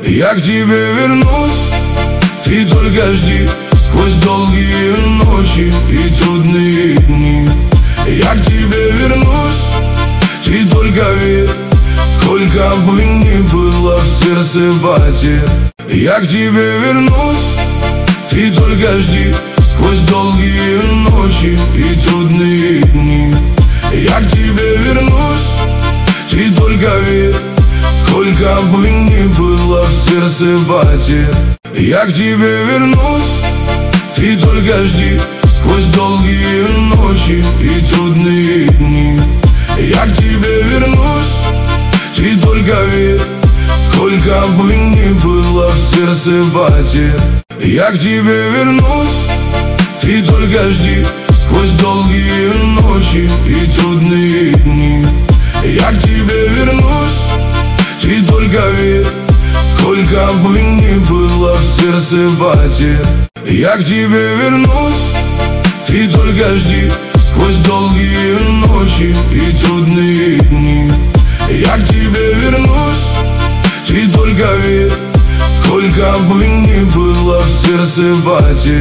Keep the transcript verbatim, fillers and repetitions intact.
Я к тебе вернусь, ты только жди. Сквозь долгие ночи и трудные дни я к тебе вернусь, ты только верь. Сколько бы ни было в сердце потерь, я к тебе вернусь, ты только жди. Сквозь долгие ночи и трудные дни я к тебе вернусь, ты только верь. Сколько бы ни было в сердце потерь, я к тебе вернусь, ты только жди. Сквозь долгие ночи и трудные дни я к тебе вернусь, ты только верь. Сколько бы ни было в сердце потерь, я к тебе вернусь, ты только жди. Сквозь долгие ночи и трудные дни я к тебе вернусь, ты только верь. Сколько бы ни было в сердце потерь, я к тебе вернусь, ты только жди. Сквозь долгие ночи и трудные дни я к тебе вернусь, ты только верь. Сколько бы ни было в сердце потерь,